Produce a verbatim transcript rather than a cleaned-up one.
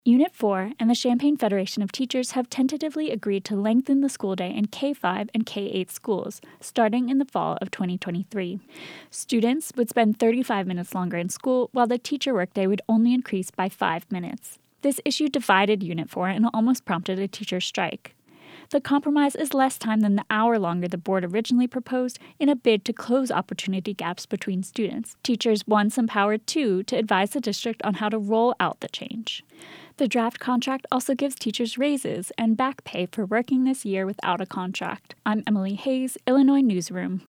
Unit four and the Champaign Federation of Teachers have tentatively agreed to lengthen the school day in K five and K eight schools, starting in the fall of twenty twenty-three. Students would spend thirty-five minutes longer in school, while the teacher workday would only increase by five minutes. This issue divided Unit four and almost prompted a teacher strike. The compromise is less time than the hour longer the board originally proposed in a bid to close opportunity gaps between students. Teachers once empowered, too, to advise the district on how to roll out the change. The draft contract also gives teachers raises and back pay for working this year without a contract. I'm Emily Hayes, Illinois Newsroom.